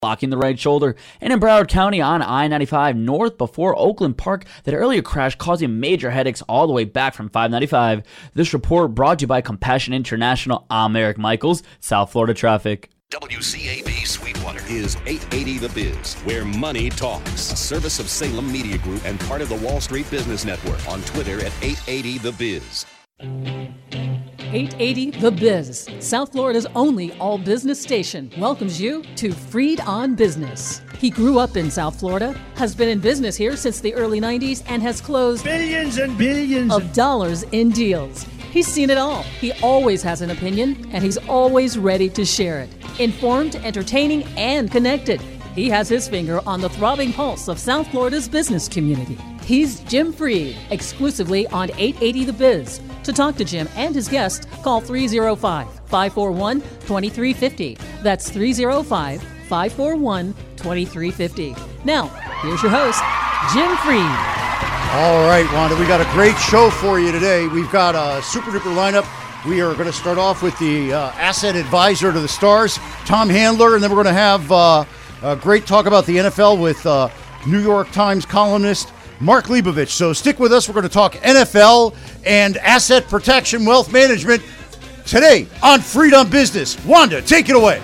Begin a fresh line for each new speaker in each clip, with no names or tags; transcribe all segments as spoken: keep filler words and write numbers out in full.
blocking the right shoulder. And in Broward County on I ninety-five north before Oakland Park, that earlier crash causing major headaches all the way back from five ninety-five. This report brought to you by Compassion International. I'm Eric Michaels, South Florida Traffic.
W C A B Sweetwater is eight eighty The Biz, where money talks. A service of Salem Media Group and part of the Wall Street Business Network. On Twitter at eight eighty The Biz.
eight eighty The Biz, South Florida's only all-business station, welcomes you to Freed on Business. He grew up in South Florida, has been in business here since the early nineties, and has closed
billions and billions
of dollars in deals. He's seen it all. He always has an opinion, and he's always ready to share it. Informed, entertaining, and connected. He has his finger on the throbbing pulse of South Florida's business community. He's Jim Freed, exclusively on eight eighty The Biz. To talk to Jim and his guest, call three oh five, five four one, two three five oh. That's three oh five, five four one, two three five oh. Now, here's your host, Jim Freed.
All right, Wanda, we got a great show for you today. We've got a super-duper lineup. We are going to start off with the uh, asset advisor to the Stars, Tom Handler, and then we're going to have uh, a great talk about the N F L with uh, New York Times columnist Mark Leibovich. So stick with us. We're going to talk N F L and asset protection, wealth management today on Freed on Business. Wanda, take it away.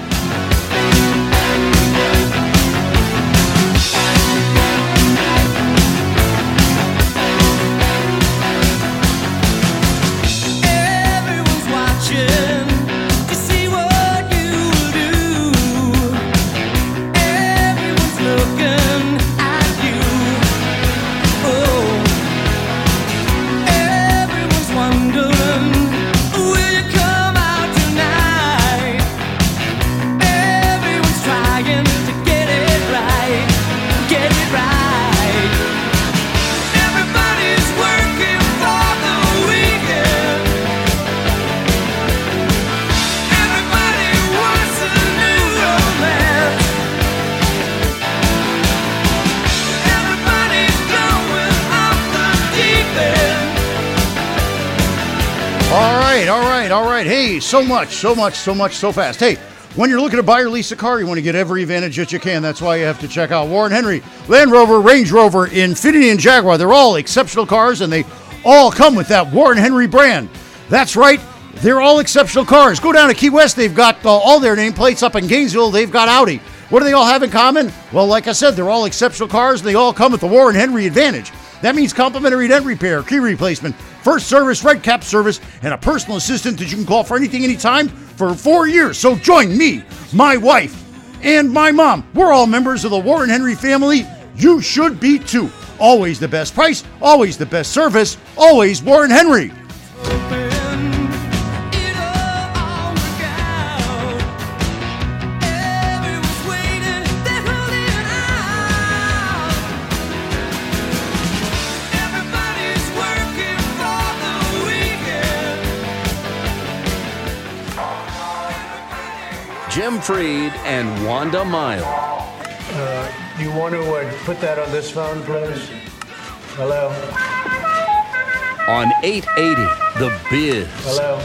All right. Hey, so much, so much, so much, so fast. Hey, when you're looking to buy or lease a car, you want to get every advantage that you can. That's why you have to check out Warren Henry, Land Rover, Range Rover, Infiniti, and Jaguar. They're all exceptional cars, and they all come with that Warren Henry brand. That's right. They're all exceptional cars. Go down to Key West. They've got uh, all their nameplates. Up in Gainesville, they've got Audi. What do they all have in common? Well, like I said, they're all exceptional cars, and they all come with the Warren Henry advantage. That means complimentary dent repair, key replacement, first service, red cap service, and a personal assistant that you can call for anything, anytime for four years. So join me, my wife, and my mom. We're all members of the Warren Henry family. You should be too. Always the best price, always the best service, always Warren Henry.
Jim Freed and Wanda Miles.
Uh, you want to uh, put that on this phone, please? Hello?
On eight eighty The Biz.
Hello?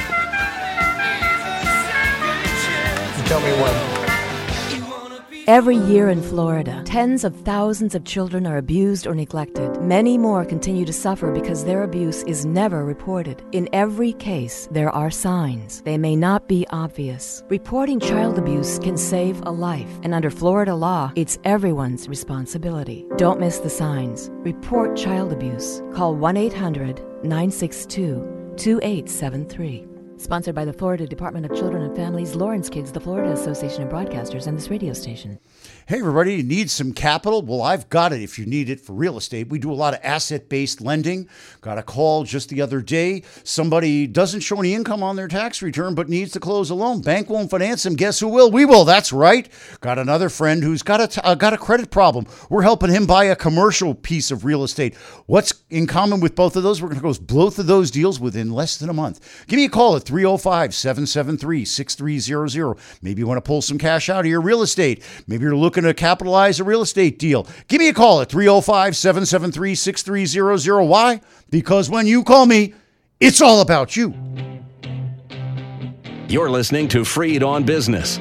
You tell me when.
Every year in Florida, tens of thousands of children are abused or neglected. Many more continue to suffer because their abuse is never reported. In every case, there are signs. They may not be obvious. Reporting child abuse can save a life, and under Florida law, it's everyone's responsibility. Don't miss the signs. Report child abuse. Call one eight hundred, nine six two, two eight seven three. Sponsored by the Florida Department of Children and Families, Lawrence Kids, the Florida Association of Broadcasters, and this radio station.
Hey, everybody, you need some capital? Well, I've got it if you need it for real estate. We do a lot of asset-based lending. Got a call just the other day. Somebody doesn't show any income on their tax return but needs to close a loan. Bank won't finance them. Guess who will? We will. That's right. Got another friend who's got a, t- uh, got a credit problem. We're helping him buy a commercial piece of real estate. What's in common with both of those? We're going to close both of those deals within less than a month. Give me a call at three oh five, seven seven three, six three zero zero. Maybe you want to pull some cash out of your real estate. Maybe you're looking to capitalize a real estate deal. Give me a call at three oh five, seven seven three, six three zero zero. Why? Because when you call me, it's all about you.
You're listening to Freed on Business.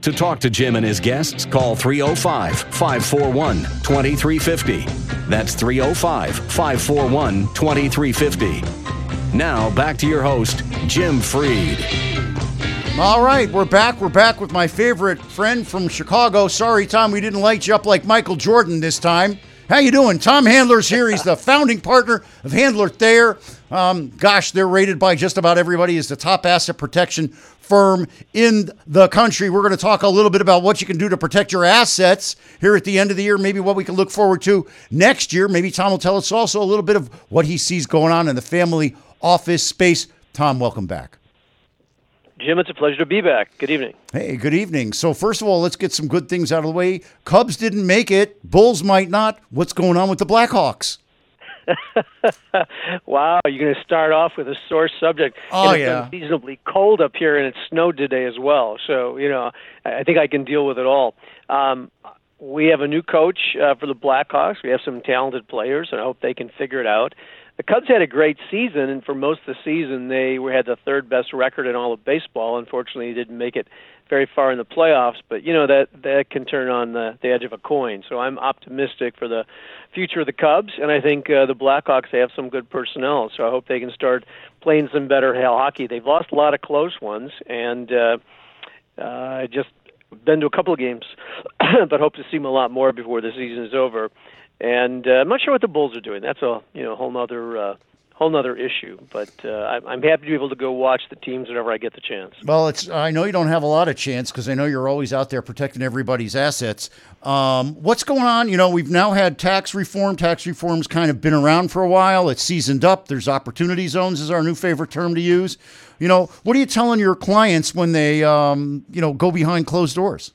To talk to Jim and his guests, call three oh five, five four one, two three five oh. That's three oh five, five four one, two three five oh. Now, back to your host, Jim Freed.
All right, we're back. We're back with my favorite friend from Chicago. Sorry, Tom, we didn't light you up like Michael Jordan this time. How you doing? Tom Handler's here. He's the founding partner of Handler Thayer. Um, gosh, they're rated by just about everybody as the top asset protection firm in the country. We're going to talk a little bit about what you can do to protect your assets here at the end of the year, maybe what we can look forward to next year. Maybe Tom will tell us also a little bit of what he sees going on in the family office space. Tom, welcome back.
Jim, it's a pleasure to be back. Good evening.
Hey, good evening. So first of all, let's get some good things out of the way. Cubs didn't make it. Bulls might not. What's going on with the Blackhawks?
Wow, you're going to start off with a sore subject.
Oh,
and it's
yeah.
unseasonably cold up here, and it snowed today as well. So, you know, I think I can deal with it all. Um, we have a new coach uh, for the Blackhawks. We have some talented players, and I hope they can figure it out. The Cubs had a great season, and for most of the season, they were, had the third best record in all of baseball. Unfortunately, they didn't make it very far in the playoffs, but you know that that can turn on the, the edge of a coin. So I'm optimistic for the future of the Cubs, and I think uh, the Blackhawks, they have some good personnel. So I hope they can start playing some better hockey. They've lost a lot of close ones, and uh, uh, just been to a couple of games, but hope to see them a lot more before the season is over. And uh, I'm not sure what the Bulls are doing. That's a you know whole nother uh, whole nother issue. But uh, I'm, I'm happy to be able to go watch the teams whenever I get the chance.
Well, it's I know you don't have a lot of chance because I know you're always out there protecting everybody's assets. Um, what's going on? You know, we've now had tax reform. Tax reform's kind of been around for a while. It's seasoned up. There's opportunity zones is our new favorite term to use. You know, what are you telling your clients when they um, you know go behind closed doors?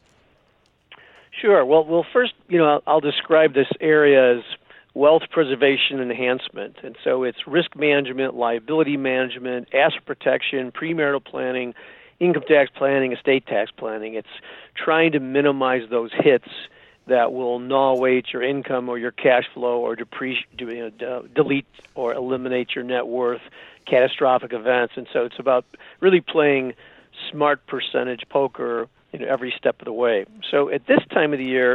Sure. Well, well, first, you know, I'll, I'll describe this area as wealth preservation enhancement. And so it's risk management, liability management, asset protection, premarital planning, income tax planning, estate tax planning. It's trying to minimize those hits that will gnaw away at your income or your cash flow or depreciate, you know, delete or eliminate your net worth, catastrophic events. And so it's about really playing smart percentage poker, you know, every step of the way. So at this time of the year,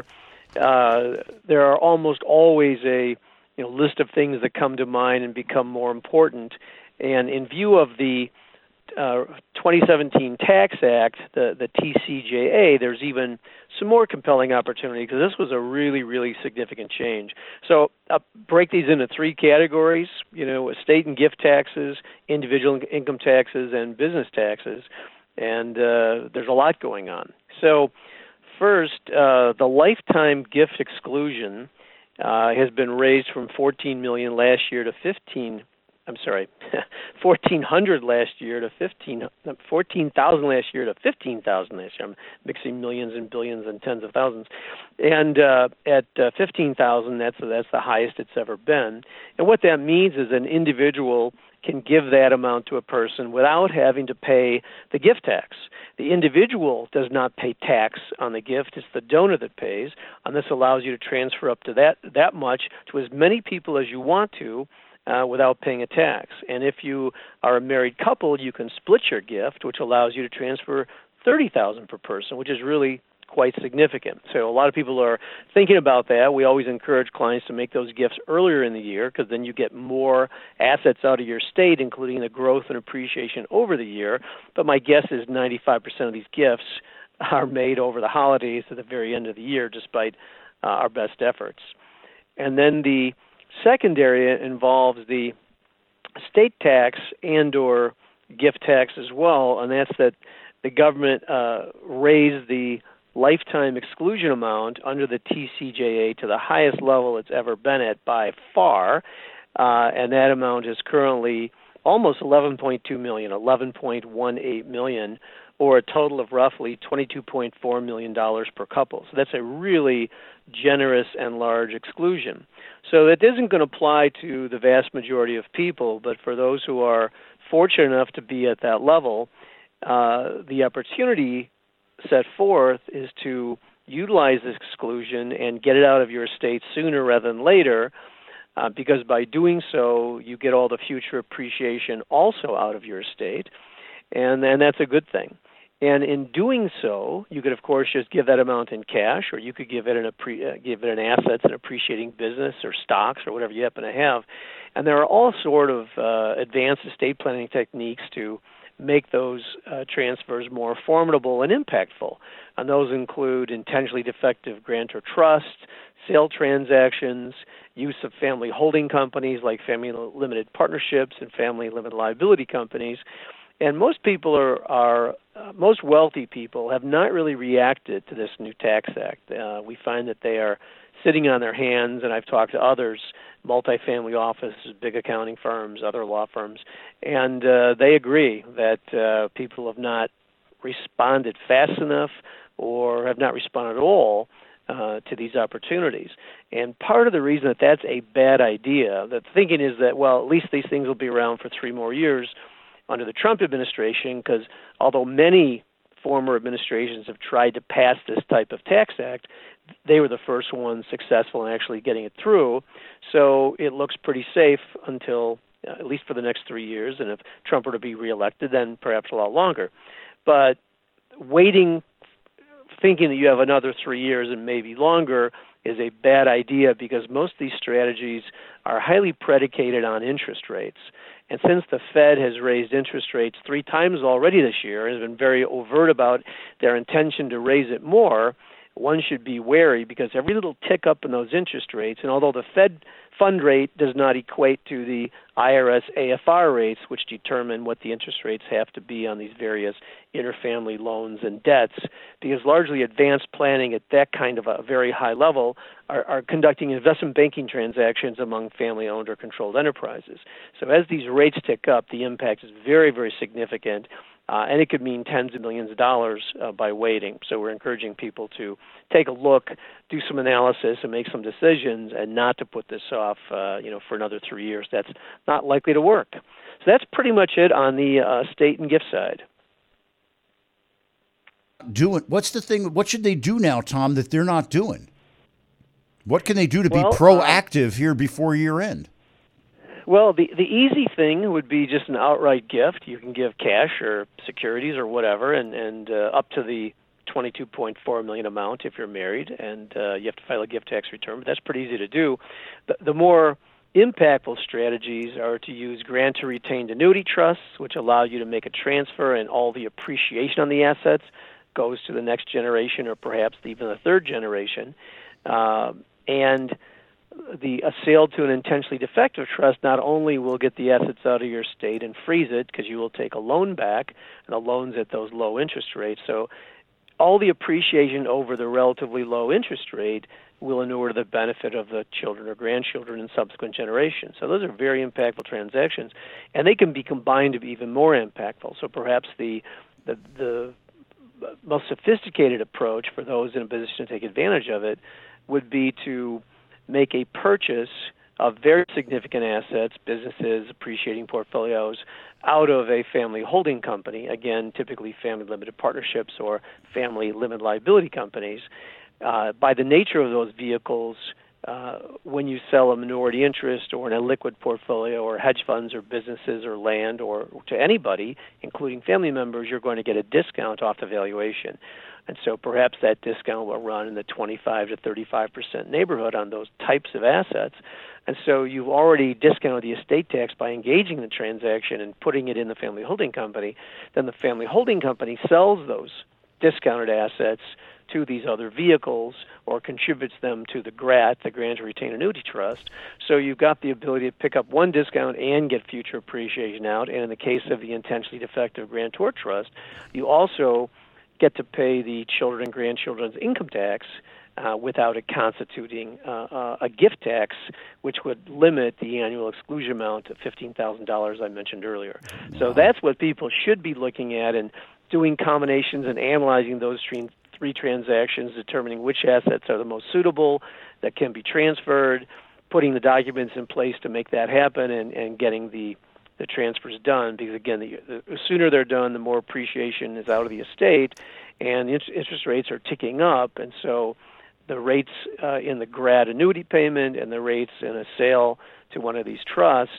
uh, there are almost always a you know list of things that come to mind and become more important. And in view of the uh, twenty seventeen Tax Act, the, the T C J A, there's even some more compelling opportunity because this was a really, really significant change. So I'll break these into three categories, you know, estate and gift taxes, individual income taxes, and business taxes. And uh, there's a lot going on. So first, uh, the lifetime gift exclusion uh, has been raised from fourteen million dollars last year to fifteen. I'm sorry, fourteen hundred last year to fifteen, fourteen thousand last year to fifteen thousand last year. I'm mixing millions and billions and tens of thousands. And uh, at uh, fifteen thousand, that's that's the highest it's ever been. And what that means is an individual can give that amount to a person without having to pay the gift tax. The individual does not pay tax on the gift. It's the donor that pays, and this allows you to transfer up to that that much to as many people as you want to uh, without paying a tax. And if you are a married couple, you can split your gift, which allows you to transfer thirty thousand dollars per person, which is really quite significant. So a lot of people are thinking about that. We always encourage clients to make those gifts earlier in the year because then you get more assets out of your estate, including the growth and appreciation over the year. But my guess is ninety-five percent of these gifts are made over the holidays at the very end of the year, despite uh, our best efforts. And then the second area involves the estate tax and or gift tax as well, and that's that the government uh, raised the lifetime exclusion amount under the T C J A to the highest level it's ever been at by far, uh, and that amount is currently almost eleven point two million dollars, eleven point one eight million dollars, or a total of roughly twenty-two point four million dollars per couple. So that's a really generous and large exclusion. So that isn't going to apply to the vast majority of people, but for those who are fortunate enough to be at that level, uh, the opportunity set forth is to utilize this exclusion and get it out of your estate sooner rather than later, uh, because by doing so, you get all the future appreciation also out of your estate, and, and that's a good thing. And in doing so, you could, of course, just give that amount in cash, or you could give it an appre- uh, give it an assets, an appreciating business, or stocks, or whatever you happen to have. And there are all sort of uh, advanced estate planning techniques to make those uh, transfers more formidable and impactful. And those include intentionally defective grantor trust, sale transactions, use of family holding companies like family limited partnerships and family limited liability companies. And most people are, are uh, most wealthy people have not really reacted to this new tax act. Uh, we find that they are sitting on their hands, and I've talked to others, multifamily offices, big accounting firms, other law firms, and uh, they agree that uh, people have not responded fast enough or have not responded at all uh, to these opportunities. And part of the reason that that's a bad idea, the thinking is that, well, at least these things will be around for three more years under the Trump administration, because although many former administrations have tried to pass this type of tax act, they were the first ones successful in actually getting it through. So it looks pretty safe until, uh, at least for the next three years, and if Trump were to be reelected, then perhaps a lot longer. But waiting, thinking that you have another three years and maybe longer is a bad idea, because most of these strategies are highly predicated on interest rates. And since the Fed has raised interest rates three times already this year and has been very overt about their intention to raise it more, one should be wary, because every little tick up in those interest rates, and although the Fed fund rate does not equate to the I R S A F R rates, which determine what the interest rates have to be on these various interfamily loans and debts, because largely advanced planning at that kind of a very high level are, are conducting investment banking transactions among family-owned or controlled enterprises. So as these rates tick up, the impact is very, very significant. Uh, and it could mean tens of millions of dollars uh, by waiting. So we're encouraging people to take a look, do some analysis, and make some decisions, and not to put this off, uh, you know, for another three years. That's not likely to work. So that's pretty much it on the uh, estate and gift side.
Doing what's the thing? What should they do now, Tom, that they're not doing? What can they do to
well,
be proactive uh, here before year end?
Well, the the easy thing would be just an outright gift. You can give cash or securities or whatever, and and uh, up to the twenty-two point four million dollars amount if you're married, and uh, you have to file a gift tax return. But that's pretty easy to do. The, the more impactful strategies are to use grantor retained annuity trusts, which allow you to make a transfer, and all the appreciation on the assets goes to the next generation, or perhaps even the third generation, uh, and the a sale to an intentionally defective trust not only will get the assets out of your estate and freeze it, because you will take a loan back, and the loan's at those low interest rates. So all the appreciation over the relatively low interest rate will inure to the benefit of the children or grandchildren in subsequent generations. So those are very impactful transactions, and they can be combined to be even more impactful. So perhaps the the, the most sophisticated approach for those in a position to take advantage of it would be to make a purchase of very significant assets, businesses, appreciating portfolios, out of a family holding company, again, typically family limited partnerships or family limited liability companies. Uh, by the nature of those vehicles, uh, when you sell a minority interest or in a liquid portfolio or hedge funds or businesses or land or to anybody, including family members, you're going to get a discount off the valuation. And so perhaps that discount will run in the twenty-five to thirty-five percent neighborhood on those types of assets. And so you've already discounted the estate tax by engaging in the transaction and putting it in the family holding company. Then the family holding company sells those discounted assets to these other vehicles or contributes them to the G R A T, the Grantor Retained Annuity Trust. So you've got the ability to pick up one discount and get future appreciation out. And in the case of the intentionally defective grantor trust, you also get to pay the children and grandchildren's income tax uh, without it constituting uh, uh, a gift tax, which would limit the annual exclusion amount to fifteen thousand dollars I mentioned earlier. Wow. So that's what people should be looking at, and doing combinations and analyzing those three, three transactions, determining which assets are the most suitable that can be transferred, putting the documents in place to make that happen, and, and getting the the transfers done, because again, the, the sooner they're done, the more appreciation is out of the estate, and the interest rates are ticking up, and so the rates uh, in the G R A T annuity payment and the rates in a sale to one of these trusts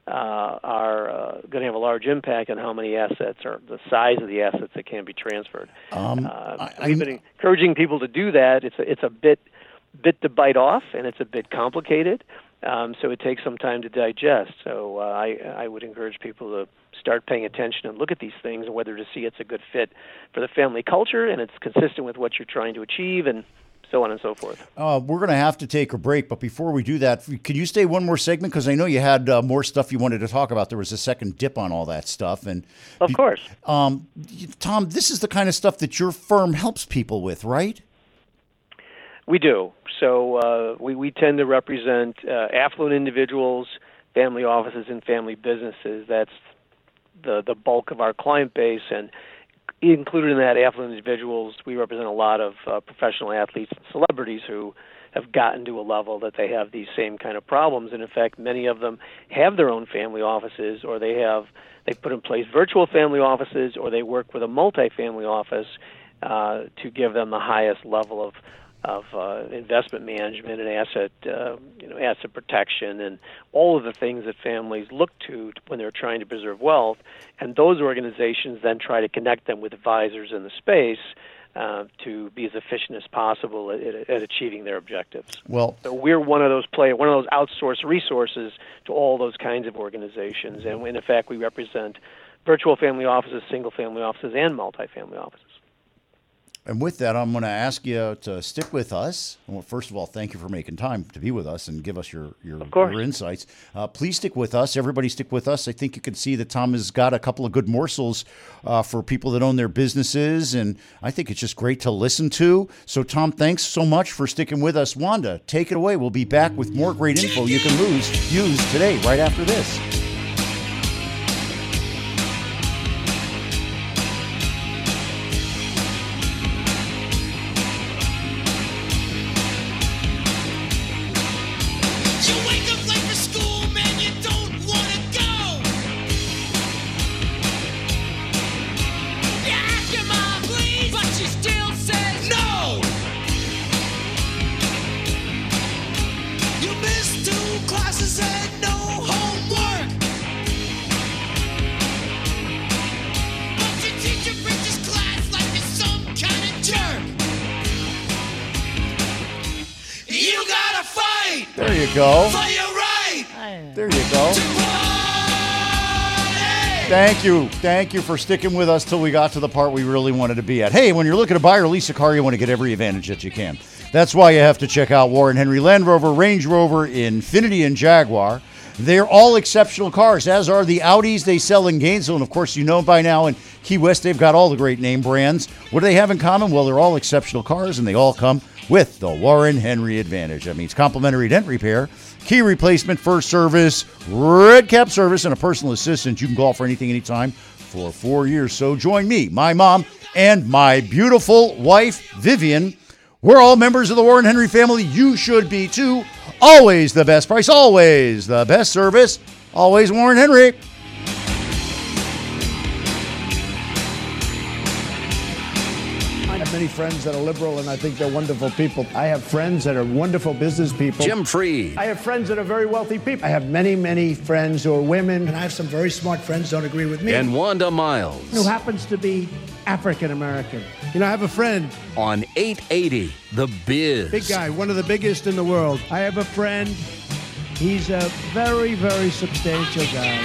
uh, are uh, going to have a large impact on how many assets or the size of the assets that can be transferred.
Um,
uh,
I,
we've been encouraging people to do that. It's a, it's a bit bit to bite off, and it's a bit complicated, um, so it takes some time to digest. So uh, I, I would encourage people to start paying attention and look at these things and whether to see it's a good fit for the family culture and it's consistent with what you're trying to achieve, and so on and so forth.
Uh, we're going to have to take a break, but before we do that, could you stay one more segment? Because I know you had uh, more stuff you wanted to talk about. There was a second dip on all that stuff. And
Of course.
Um, Tom, this is the kind of stuff that your firm helps people with, right?
We do. So uh, we, we tend to represent uh, affluent individuals, family offices, and family businesses. That's the, the bulk of our client base, and included in that affluent individuals, we represent a lot of uh, professional athletes and celebrities who have gotten to a level that they have these same kind of problems. And in fact, many of them have their own family offices, or they have they put in place virtual family offices, or they work with a multifamily office uh, to give them the highest level of of uh, investment management and asset, uh, you know, asset protection, and all of the things that families look to when they're trying to preserve wealth. And those organizations then try to connect them with advisors in the space uh, to be as efficient as possible at, at, at achieving their objectives.
Well,
so we're one of those play, one of those outsourced resources to all those kinds of organizations. And in fact, we represent virtual family offices, single family offices, and multifamily offices.
And with that, I'm going to ask you to stick with us. Well, first of all, thank you for making time to be with us and give us your your, your insights. Uh, please stick with us. Everybody stick with us. I think you can see that Tom has got a couple of good morsels uh, for people that own their businesses, and I think it's just great to listen to. So, Tom, thanks so much for sticking with us. Wanda, take it away. We'll be back with more great info you can lose, use today, right after this. There you go. There you go. Thank you. Thank you for sticking with us till we got to the part we really wanted to be at. Hey, when you're looking to buy or lease a car, you want to get every advantage that you can. That's why you have to check out Warren Henry Land Rover, Range Rover, Infiniti, and Jaguar. They're all exceptional cars, as are the Audis they sell in Gainesville. And, of course, you know by now in Key West they've got all the great name brands. What do they have in common? Well, they're all exceptional cars, and they all come with the Warren Henry Advantage. That means complimentary dent repair, key replacement, first service, red cap service, and a personal assistant. You can call for anything, anytime for four years. So join me, my mom, and my beautiful wife, Vivian. We're all members of the Warren Henry family. You should be too. Always the best price, always the best service, always Warren Henry.
I have many friends that are liberal, and I think they're wonderful people. I have friends that are wonderful business people.
Jim Freed.
I have friends that are very wealthy people. I have many, many friends who are women.
And I have some very smart friends who don't agree with me.
And Wanda Miles.
Who happens to be African-American. You know, I have a friend.
On eight eighty, The Biz.
Big guy, one of the biggest in the world. I have a friend. He's a very, very substantial guy.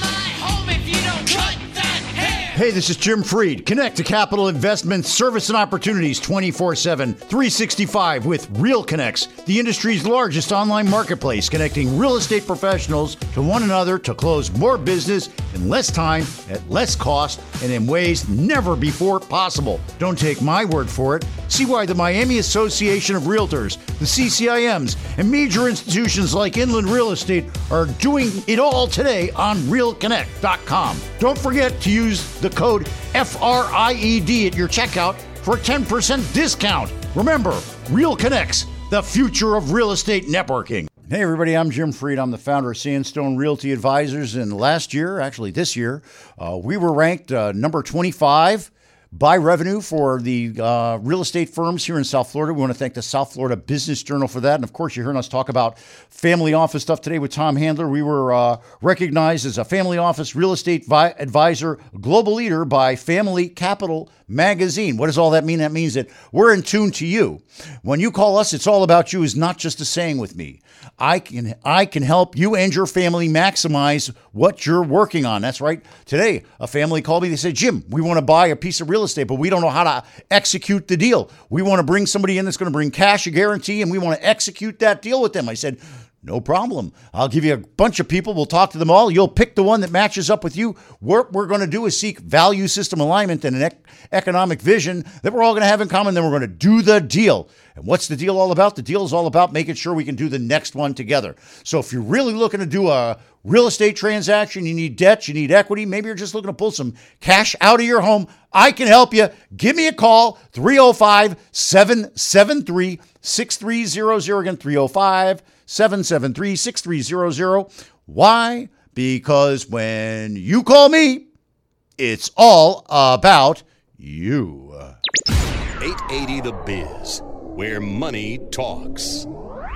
Hey, this is Jim Freed. Connect to Capital Investments, service and opportunities twenty-four seven, three sixty-five with Real Connects, the industry's largest online marketplace, connecting real estate professionals to one another to close more business in less time, at less cost, and in ways never before possible. Don't take my word for it. See why the Miami Association of Realtors, the C C I Ms, and major institutions like Inland Real Estate are doing it all today on real connect dot com. Don't forget to use the code F R I E D at your checkout for a ten percent discount. Remember, Real Connects, the future of real estate networking. Hey everybody, I'm Jim Freed. I'm the founder of Sandstone Realty Advisors, and last year, actually this year, uh, we were ranked uh, number twenty-five buy revenue for the uh, real estate firms here in South Florida. We want to thank the South Florida Business Journal for that. And of course, you're hearing us talk about family office stuff today with Tom Handler. We were uh, recognized as a family office real estate vi- advisor global leader by Family Capital Magazine. What does all that mean? That means that we're in tune to you. When you call us, it's all about you is not just a saying with me. I can I can help you and your family maximize what you're working on. That's right. Today, a family called me. They said, Jim, we want to buy a piece of real estate, but we don't know how to execute the deal. We want to bring somebody in that's going to bring cash, a guarantee, and we want to execute that deal with them. I said, no problem. I'll give you a bunch of people. We'll talk to them all. You'll pick the one that matches up with you. What we're going to do is seek value system alignment and an ec- economic vision that we're all going to have in common. Then we're going to do the deal. And what's the deal all about? The deal is all about making sure we can do the next one together. So if you're really looking to do a real estate transaction, you need debt, you need equity, maybe you're just looking to pull some cash out of your home, I can help you. Give me a call, three oh five, seven seven three, six three zero zero. Again, three oh five, seven seven three, six three zero zero. Why? Because when you call me, it's all about you.
eight eighty The Biz, where money talks.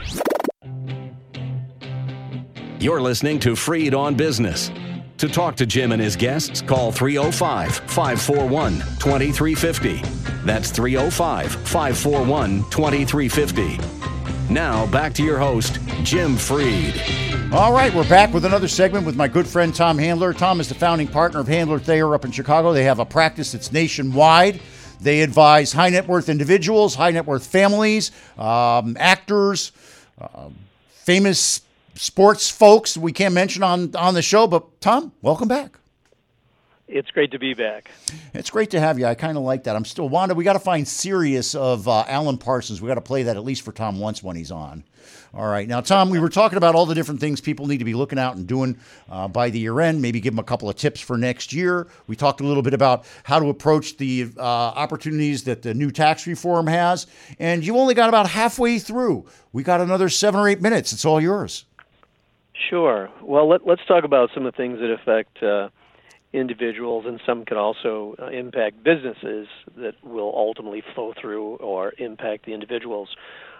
You're listening to Freed on Business. To talk to Jim and his guests, call three oh five, five four one, two three five oh. That's three oh five, five four one, two three five oh. Now, back to your host, Jim Freed.
All right, we're back with another segment with my good friend Tom Handler. Tom is the founding partner of Handler Thayer up in Chicago. They have a practice that's nationwide. They advise high net worth individuals, high net worth families, um, actors, uh, famous sports folks we can't mention on, on the show. But Tom, welcome back.
It's great to be back.
It's great to have you. I kind of like that. I'm still Wanda. We got to find Sirius of uh, Alan Parsons. We got to play that at least for Tom once when he's on. All right. Now, Tom, we were talking about all the different things people need to be looking out and doing uh, by the year end. Maybe give them a couple of tips for next year. We talked a little bit about how to approach the uh, opportunities that the new tax reform has. And you only got about halfway through. We got another seven or eight minutes. It's all yours.
Sure. Well, let, let's talk about some of the things that affect uh, individuals, and some can also uh, impact businesses that will ultimately flow through or impact the individuals.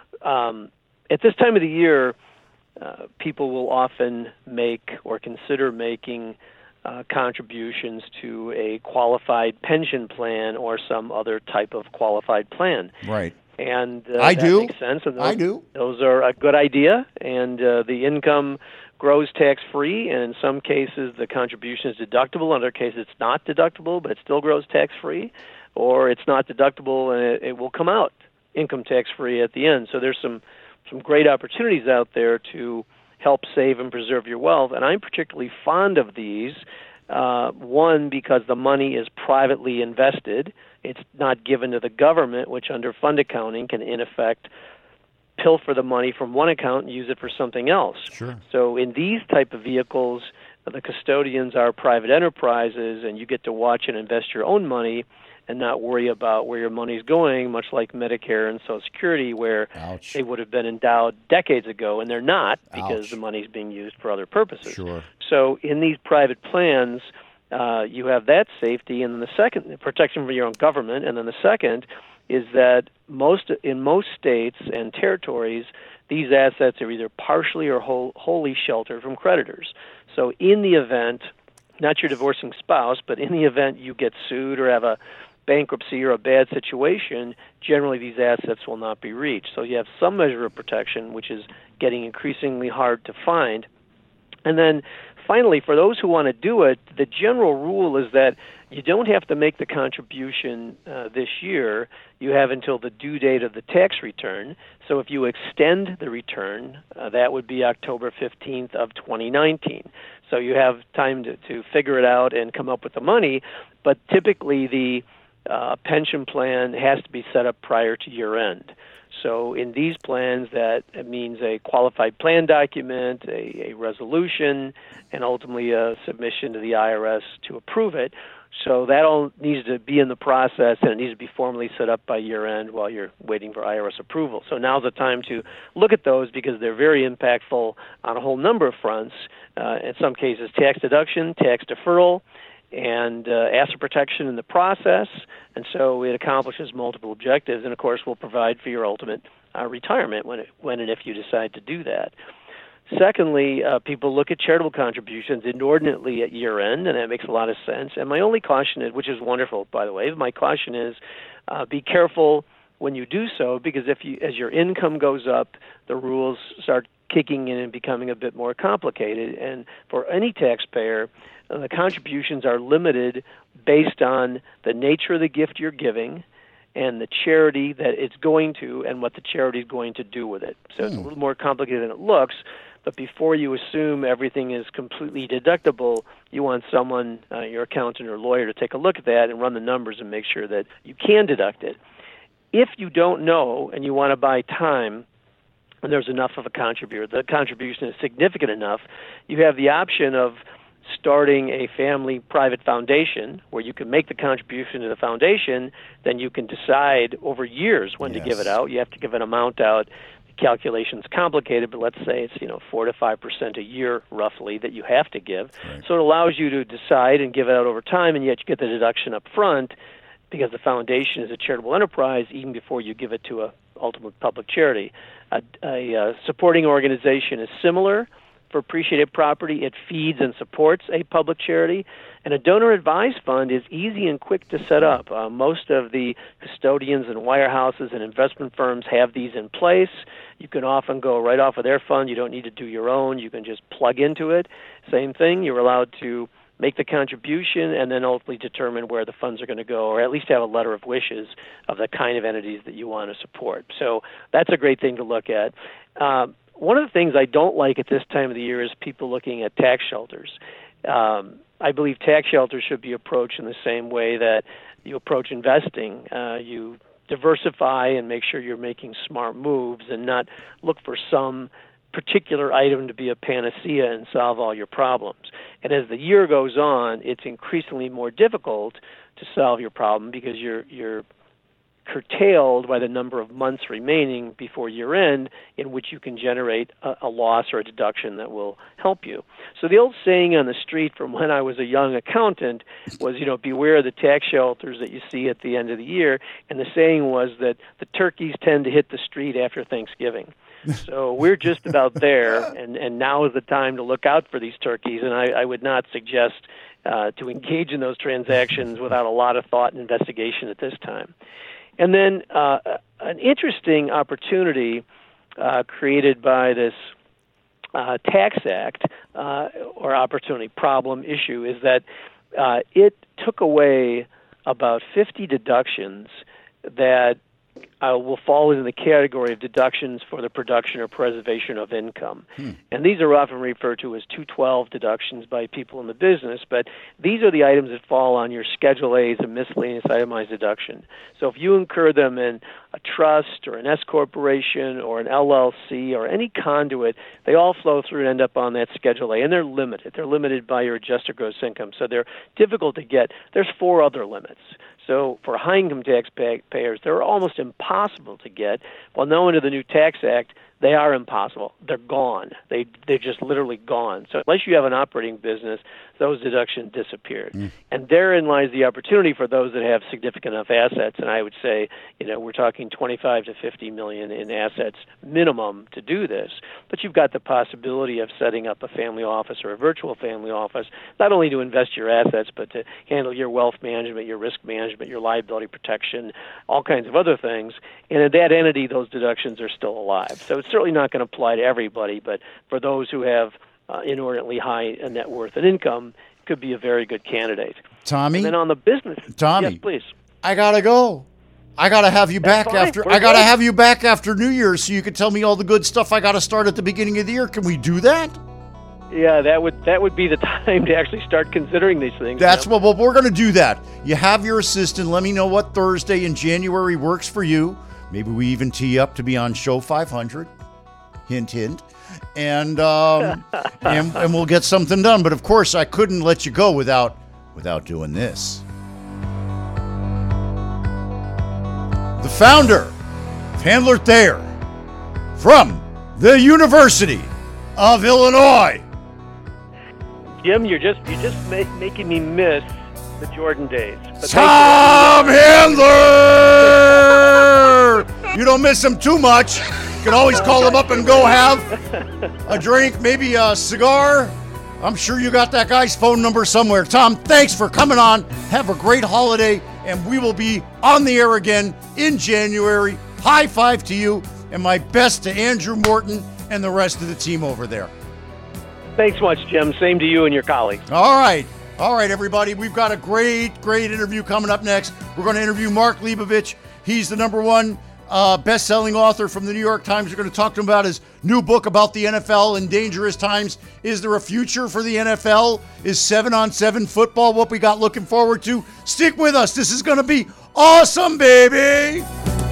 Um, at this time of the year, uh, people will often make or consider making uh, contributions to a qualified pension plan or some other type of qualified plan.
Right.
And uh,
I
that
do.
makes sense. And those,
I do.
Those are a good idea, and uh, the income grows tax-free, and in some cases the contribution is deductible. In other cases it's not deductible, but it still grows tax-free, or it's not deductible and it, it will come out income tax-free at the end. So there's some, some great opportunities out there to help save and preserve your wealth, and I'm particularly fond of these. Uh, one, because the money is privately invested. It's not given to the government, which under fund accounting can in effect pilfer the money from one account and use it for something else.
Sure.
So in these type of vehicles, the custodians are private enterprises, and you get to watch and invest your own money and not worry about where your money's going, much like Medicare and Social Security, where
Ouch.
they would have been endowed decades ago, and they're not because
Ouch.
the money's being used for other purposes.
Sure.
So in these private plans, uh, you have that safety, and then the second, protection from your own government, and then the second is that most in most states and territories, these assets are either partially or whole, wholly sheltered from creditors. So in the event, not your divorcing spouse, but in the event you get sued or have a bankruptcy or a bad situation, generally these assets will not be reached. So you have some measure of protection, which is getting increasingly hard to find. And then finally, for those who want to do it, the general rule is that you don't have to make the contribution uh, this year. You have until the due date of the tax return. So if you extend the return, uh, that would be October fifteenth of twenty nineteen. So you have time to, to figure it out and come up with the money. But typically the uh, pension plan has to be set up prior to year end. So in these plans, that means a qualified plan document, a, a resolution, and ultimately a submission to the I R S to approve it. So that all needs to be in the process, and it needs to be formally set up by year end while you're waiting for I R S approval. So now's the time to look at those because they're very impactful on a whole number of fronts. Uh, in some cases, tax deduction, tax deferral, and uh, asset protection in the process, and so it accomplishes multiple objectives, and of course will provide for your ultimate uh, retirement when, it, when and if you decide to do that. Secondly, uh, people look at charitable contributions inordinately at year end, and that makes a lot of sense. And my only caution is, which is wonderful, by the way, my caution is uh, be careful when you do so, because if you, as your income goes up, the rules start kicking in and becoming a bit more complicated. And for any taxpayer, uh, the contributions are limited based on the nature of the gift you're giving and the charity that it's going to and what the charity is going to do with it. So it's a little more complicated than it looks, but before you assume everything is completely deductible, you want someone, uh, your accountant or lawyer, to take a look at that and run the numbers and make sure that you can deduct it. If you don't know and you want to buy time, and there's enough of a contributor, the contribution is significant enough, you have the option of starting a family private foundation where you can make the contribution to the foundation, then you can decide over years when yes. to give it out. You have to give an amount out. The calculation's complicated, but let's say it's, you know, four to five percent a year roughly that you have to give. Right. So it allows you to decide and give it out over time, and yet you get the deduction up front because the foundation is a charitable enterprise even before you give it to a ultimate public charity. A, a, a supporting organization is similar. For appreciated property, it feeds and supports a public charity. And a donor-advised fund is easy and quick to set up. Uh, most of the custodians and wirehouses and investment firms have these in place. You can often go right off of their fund. You don't need to do your own. You can just plug into it. Same thing, you're allowed to make the contribution and then ultimately determine where the funds are going to go, or at least have a letter of wishes of the kind of entities that you want to support. So that's a great thing to look at. Um, One of the things I don't like at this time of the year is people looking at tax shelters. Um, I believe tax shelters should be approached in the same way that you approach investing. Uh, you diversify and make sure you're making smart moves and not look for some particular item to be a panacea and solve all your problems. And as the year goes on, it's increasingly more difficult to solve your problem because you're you're curtailed by the number of months remaining before year end in which you can generate a, a loss or a deduction that will help you. So the old saying on the street from when I was a young accountant was, you know, beware of the tax shelters that you see at the end of the year. And the saying was that the turkeys tend to hit the street after Thanksgiving. So we're just about there, and, and now is the time to look out for these turkeys. And I, I would not suggest uh, to engage in those transactions without a lot of thought and investigation at this time. And then uh, an interesting opportunity uh, created by this uh, Tax Act uh, or opportunity problem issue is that uh, it took away about fifty deductions that uh, will fall into the category of deductions for the production or preservation of income. Hmm. And these are often referred to as two twelve deductions by people in the business, but these are the items that fall on your Schedule A's and miscellaneous itemized deduction. So if you incur them in a trust or an S corporation or an L L C or any conduit, they all flow through and end up on that Schedule A, and they're limited. They're limited by your adjusted gross income, so they're difficult to get. There's four other limits. So for high-income tax pay- payers, they're almost impossible to get. Well, now under the new Tax Act, they are impossible. They're gone. They, they're just literally gone. So unless you have an operating business, those deductions disappeared. Mm. And therein lies the opportunity for those that have significant enough assets. And I would say, you know, we're talking twenty-five to fifty million in assets minimum to do this. But you've got the possibility of setting up a family office or a virtual family office, not only to invest your assets, but to handle your wealth management, your risk management, your liability protection, all kinds of other things. And in that entity, those deductions are still alive. So it's certainly not going to apply to everybody, but for those who have uh, inordinately high net worth and income, it could be a very good candidate.
Tommy?
And then on the business...
Tommy.
Yes, please.
I got to go. I got to have you
That's
back
fine.
after
We're
I got to
good.
have you back after New Year's so you can tell me all the good stuff I got to start at the beginning of the year. Can we do that?
Yeah, that would that would be the time to actually start considering these things.
That's
you know?
what well, we're going to do that. You have your assistant. Let me know what Thursday in January works for you. Maybe we even tee up to be on Show five hundred. Hint, hint. And, um, and and we'll get something done. But, of course, I couldn't let you go without without doing this. The founder of Handler Thayer from the University of Illinois.
Jim, you're just you're just ma- making me miss the Jordan days. But
Tom Handler! You don't miss him too much. You can always call him up and go have a drink, maybe a cigar. I'm sure you got that guy's phone number somewhere. Tom, thanks for coming on. Have a great holiday, and we will be on the air again in January. High five to you, and my best to Andrew Morton and the rest of the team over there.
Thanks much, Jim. Same to you and your colleagues.
All right. All right, everybody. We've got a great, great interview coming up next. We're going to interview Mark Leibovich. He's the number one uh, best-selling author from the New York Times. We're going to talk to him about his new book about the N F L in dangerous times. Is there a future for the N F L? Is seven-on-seven football what we got looking forward to? Stick with us. This is going to be awesome, baby.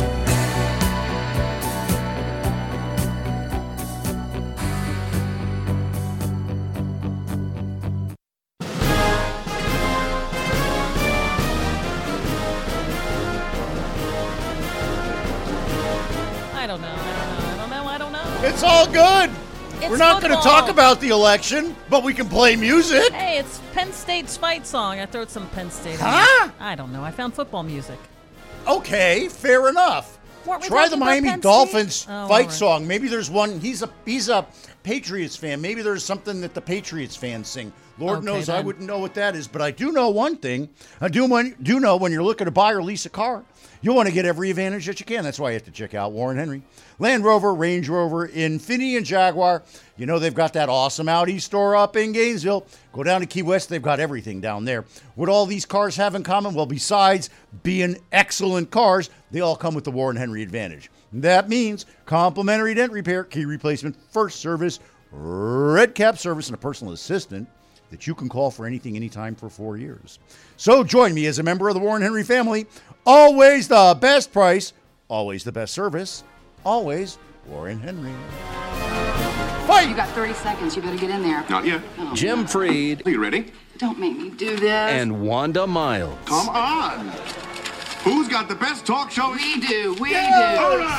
It's all good.
It's
We're not going to
football.
talk about the election, but we can play music.
Hey, it's Penn State's fight song. I threw some Penn State in
Huh?
there. I don't know. I found football music.
Okay, fair enough.
Weren't we
Try the
talking about
Miami
Penn
Dolphins
State? Oh,
fight
all right.
song. Maybe there's one. He's a he's a Patriots fan. Maybe there's something that the Patriots fans sing. Lord
Okay,
knows I
then.
wouldn't know what that is, but I do know one thing. I do when, do know when you're looking to buy or lease a car, you want to get every advantage that you can. That's why you have to check out Warren Henry. Land Rover, Range Rover, Infiniti, and Jaguar. You know they've got that awesome Audi store up in Gainesville. Go down to Key West. They've got everything down there. What all these cars have in common? Well, besides being excellent cars, they all come with the Warren Henry advantage. That means complimentary dent repair, key replacement, first service, red cap service, and a personal assistant that you can call for anything, anytime for four years. So join me as a member of the Warren Henry family. Always the best price, always the best service, always Warren Henry. Fight!
You got thirty seconds. You better get in there.
Not yet.
Oh,
Jim Freed
Are you ready?
don't make me do this.
and Wanda Miles.
Come on. Who's got the best talk show?
We do. We
All
do.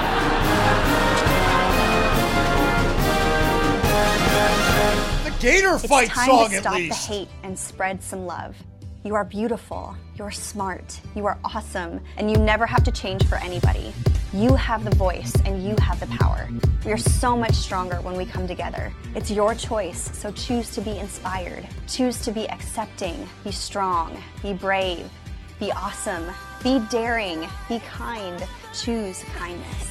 right.
The Gator
It's
fight
time
song
to
at
stop
least.
the hate and spread some love. You are beautiful, you're smart, you are awesome, and you never have to change for anybody. You have the voice and you have the power. We are so much stronger when we come together. It's your choice, so choose to be inspired. Choose to be accepting, be strong, be brave, be awesome, be daring, be kind. Choose kindness.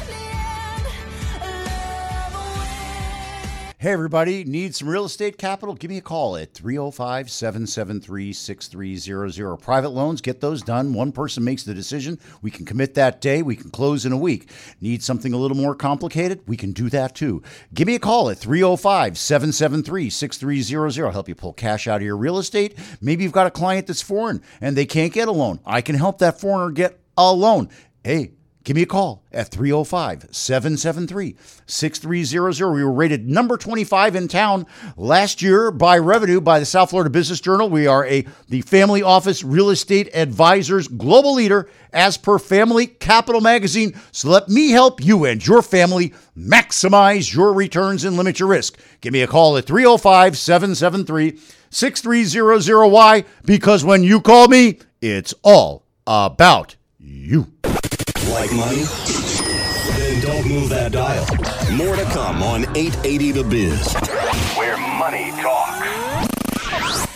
Hey, everybody, need some real estate capital? Give me a call at three oh five, seven seven three, six three zero zero. Private loans, get those done. One person makes the decision. We can commit that day. We can close in a week. Need something a little more complicated? We can do that too. Give me a call at three oh five, seven seven three, six three zero zero. I'll help you pull cash out of your real estate. Maybe you've got a client that's foreign and they can't get a loan. I can help that foreigner get a loan. Hey, give me a call at three oh five, seven seven three, six three zero zero. We were rated number twenty-five in town last year by revenue by the South Florida Business Journal. We are a the Family Office Real Estate Advisors global leader as per Family Capital Magazine. So let me help you and your family maximize your returns and limit your risk. Give me a call at three oh five, seven seven three, six three zero zero. Why? Because when you call me, it's all about you.
Like money? Then don't move that dial. More to come on eight eighty The Biz. Where money talks.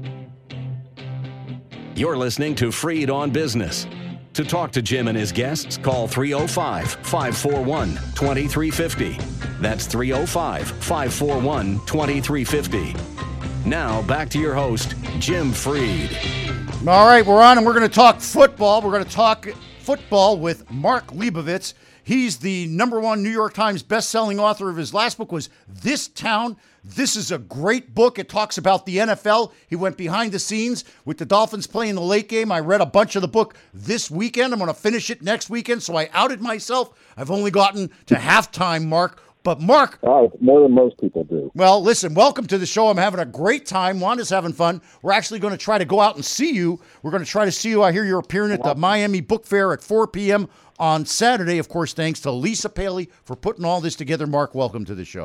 You're listening to Freed on Business. To talk to Jim and his guests, call three oh five, five four one, two three five oh. That's three oh five, five four one, two three five oh. Now, back to your host, Jim Freed.
All right, we're on, and we're going to talk football. We're going to talk football with Mark Leibovich. He's the number one New York Times best-selling author of his last book was This Town. This is a great book. It talks about the N F L. He went behind the scenes with the Dolphins playing the late game. I read a bunch of the book this weekend. I'm going to finish it next weekend, so I outed myself. I've only gotten to halftime, Mark. But Mark,
oh, more than most people do.
Well, listen, welcome to the show. I'm having a great time. Wanda's having fun. We're actually going to try to go out and see you. We're going to try to see you. I hear you're appearing at the Miami Book Fair at four p.m. on Saturday. Of course, thanks to Lisa Paley for putting all this together. Mark, welcome to the show.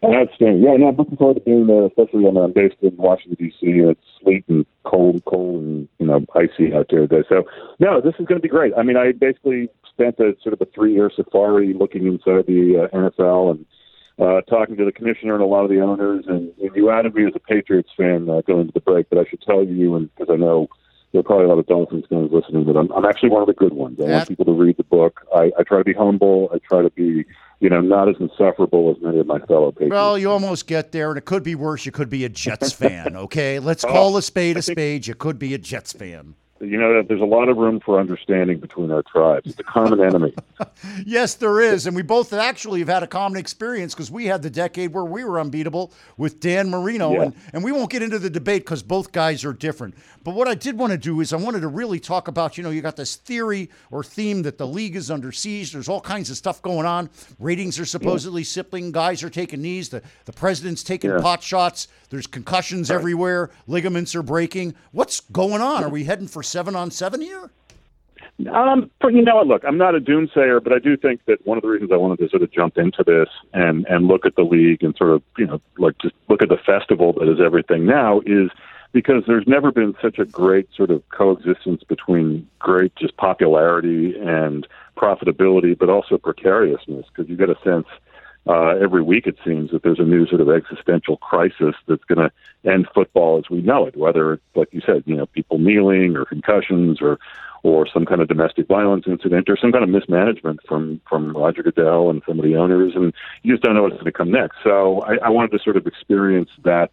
Outstanding. Yeah, no, I'm looking forward to being there, especially when I'm based in Washington, D C and it's sleet and cold, cold and, you know, icy out there today. So, no, this is going to be great. I mean, I basically spent a sort of a three-year safari looking inside the uh, N F L and uh, talking to the commissioner and a lot of the owners. And, and you added me as a Patriots fan uh, going into the break, but I should tell you, and because I know there are probably a lot of Dolphins fans listening, but I'm, I'm actually one of the good ones. I want people to read the book. I, I try to be humble. I try to be, you know, not as insufferable as many of my fellow Patriots.
Well, you almost get there, and it could be worse. You could be a Jets fan, okay? Let's call a spade a spade. You could be a Jets fan.
You know, there's a lot of room for understanding between our tribes. It's a common enemy.
Yes, there is. And we both actually have had a common experience because we had the decade where we were unbeatable with Dan Marino.
Yeah.
And, and we won't get into the debate because both guys are different. But what I did want to do is I wanted to really talk about, you know, you got this theory or theme that the league is under siege. There's all kinds of stuff going on. Ratings are supposedly yeah. sipping. Guys are taking knees. The, the president's taking yeah. pot shots. There's concussions right. everywhere. Ligaments are breaking. What's going on? Are we heading for seven on seven here?
Um, you know what, look, I'm not a doomsayer, but I do think that one of the reasons I wanted to sort of jump into this and, and look at the league and sort of, you know, like just look at the festival that is everything now is because there's never been such a great sort of coexistence between great just popularity and profitability, but also precariousness, because you get a sense Uh, every week, it seems that there's a new sort of existential crisis that's going to end football as we know it, whether it's, like you said, you know, people kneeling or concussions or or some kind of domestic violence incident or some kind of mismanagement from, from Roger Goodell and some of the owners. And you just don't know what's going to come next. So I, I wanted to sort of experience that,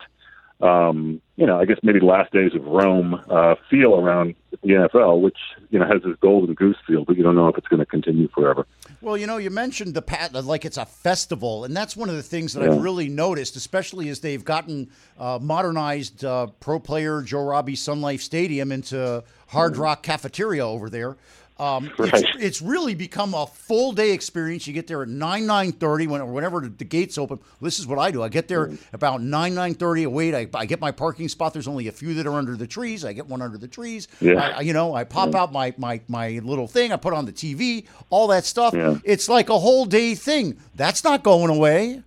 um, you know, I guess maybe last days of Rome uh, feel around the N F L, which, you know, has this golden goose feel, but you don't know if it's going to continue forever. Well, you know, you mentioned the pat like it's a festival, and that's one of the things that yeah. I've really noticed, especially as they've gotten uh, modernized uh, pro player Joe Robbie Sun Life Stadium into Hard Rock Cafeteria over there. Um, right. it's, it's really become a full day experience. You get there at nine, nine thirty, when, whenever the, the gates open. This is what I do. I get there about nine, nine thirty. I wait. I, I get my parking spot. There's only a few that are under the trees. I get one under the trees. Yeah. I, you know, I pop yeah. out my, my, my little thing. I put on the T V, all that stuff. Yeah. It's like a whole day thing. That's not going away.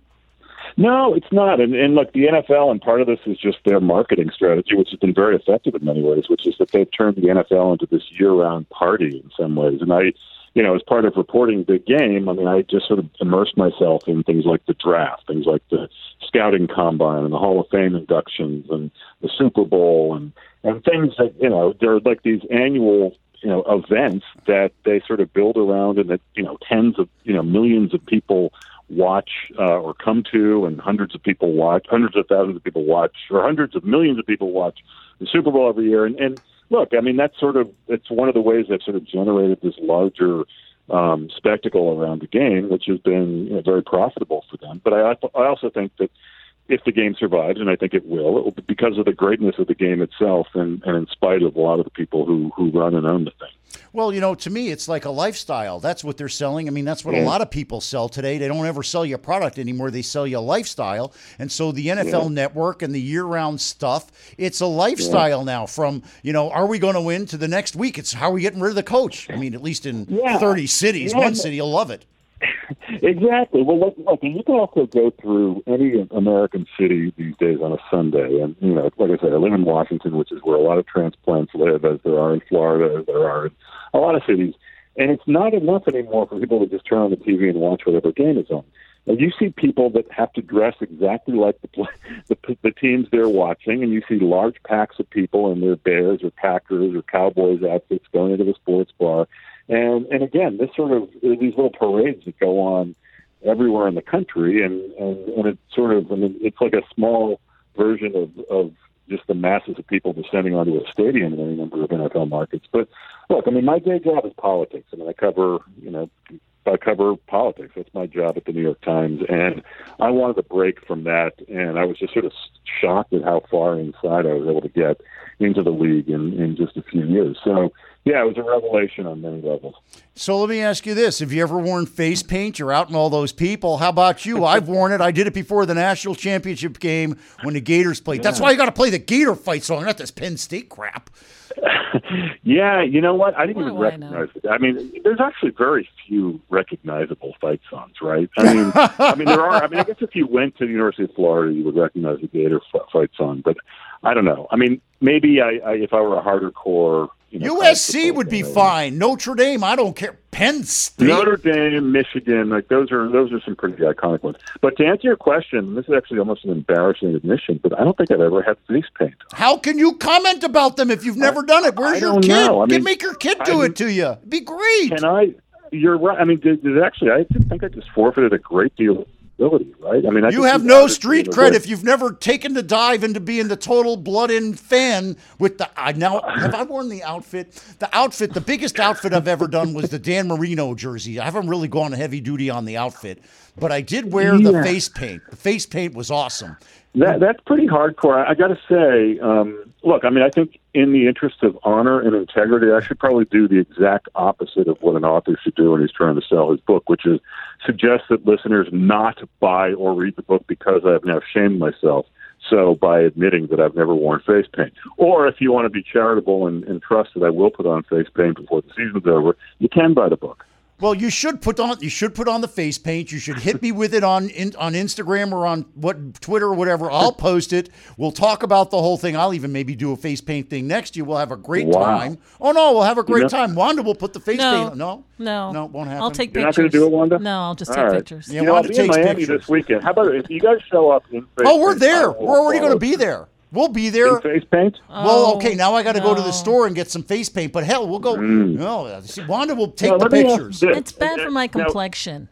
No, it's not. And, and look, the N F L, and part of this is just their marketing strategy, which has been very effective in many ways, which is that they've turned the N F L into this year-round party in some ways. And I, you know, as part of reporting the game, I mean, I just sort of immersed myself in things like the draft, things like the scouting combine and the Hall of Fame inductions and the Super Bowl and, and things that, you know, they're like these annual, you know, events that they sort of build around and that, you know, tens of, you know, millions of people watch uh, or come to, and hundreds of people watch, hundreds of thousands of people watch, or hundreds of millions of people watch the Super Bowl every year. And, and look, I mean, that's sort of, it's one of the ways that sort of generated this larger um, spectacle around the game, which has been, you know, very profitable for them. But I, I also think that if the game survives, and I think it will, it will be because of the greatness of the game itself and, and in spite of a lot of the people who, who run and own the thing. Well, you know, to me, it's like a lifestyle. That's what they're selling. I mean, that's what yeah. a lot of people sell today. They don't ever sell you a product anymore. They sell you a lifestyle. And so the N F L yeah. Network and the year-round stuff, it's a lifestyle yeah. now from, you know, are we going to win to the next week? It's how are we getting rid of the coach? I mean, at least in yeah. thirty cities, yeah. one city will love it. Exactly. Well, look, look, you can also go through any American city these days on a Sunday. And, you know, like I said, I live in Washington, which is where a lot of transplants live, as there are in Florida, as there are in a lot of cities. And it's not enough anymore for people to just turn on the T V and watch whatever game is on. Now, you see people that have to dress exactly like the, the the teams they're watching, and you see large packs of people in their Bears or Packers or Cowboys outfits going into the sports bar. And and again, this sort of these little parades that go on everywhere in the country, and, and, and it's sort of, I mean, it's like a small version of, of just the masses of people descending onto a stadium in any number of N F L markets. But look, I mean, my day job is politics. I mean, I cover, you know, I cover politics. That's my job at the New York Times, and I wanted a break from that, and I was just sort of shocked at how far inside I was able to get into the league in, in just a few years. So, Yeah, it was a revelation on many levels.
So let me ask you this. Have you ever worn face paint? You're out in all those people. How about you? I've worn it. I did it before the national championship game when the Gators played. Yeah. That's why you got to play the Gator fight song, not this Penn State crap.
Yeah, you know what? I didn't
what
even recognize it. I mean, there's actually very few recognizable fight songs, right? I mean, I mean, there are. I mean, I guess if you went to the University of Florida, you would recognize the Gator fight song. But I don't know. I mean, maybe I, I if I were a harder core. You know,
U S C would be fine. Notre Dame, I don't care. Penn State,
Notre Dame, Michigan, like those are those are some pretty iconic ones. But to answer your question, this is actually almost an embarrassing admission, but I don't think I've ever had face paint.
How can you comment about them if you've never
I,
done it? Where's
I
your
don't
kid?
Know. I mean,
make your kid do
I,
it to you. It'd be great.
Can I? You're right. I mean, did, did actually, I think I just forfeited a great deal of ability, right? I mean, I
you have no street cred if you've never taken the dive into being the total blood-in fan with the. I now have I worn the outfit. The outfit, the biggest outfit I've ever done was the Dan Marino jersey. I haven't really gone heavy duty on the outfit, but I did wear
yeah.
the face paint. The face paint was awesome.
That that's pretty hardcore. I, I got to say, um, look, I mean, I think in the interest of honor and integrity, I should probably do the exact opposite of what an author should do when he's trying to sell his book, which is suggest that listeners not buy or read the book because I have now shamed myself. So by admitting that I've never worn face paint. Or if you want to be charitable and, and trust that I will put on face paint before the season's over, you can buy the book.
Well, you should put on you should put on the face paint. You should hit me with it on in, on Instagram or on what Twitter or whatever. I'll post it. We'll talk about the whole thing. I'll even maybe do a face paint thing next year. We'll have a great
wow.
time. Oh no, we'll have a great
you know,
time. Wanda will put the face
no,
paint on. No,
no,
no, it won't happen.
I'll take
You're
pictures.
You're not going to do it, Wanda?
No, I'll just
All
take
right.
pictures.
Yeah,
you know,
Wanda
I'll be
takes
in Miami
pictures.
this weekend. How about if you guys show up in face
Oh, we're
paint,
there.
will
We're already
follow.
going to be there. We'll be there.
In face paint?
Well,
Oh,
okay, now I got to
no.
go to the store and get some face paint. But hell, we'll go.
Mm.
No, see, Wanda will take
Well,
the
let me ask
pictures.
this.
It's bad for my
Now,
complexion.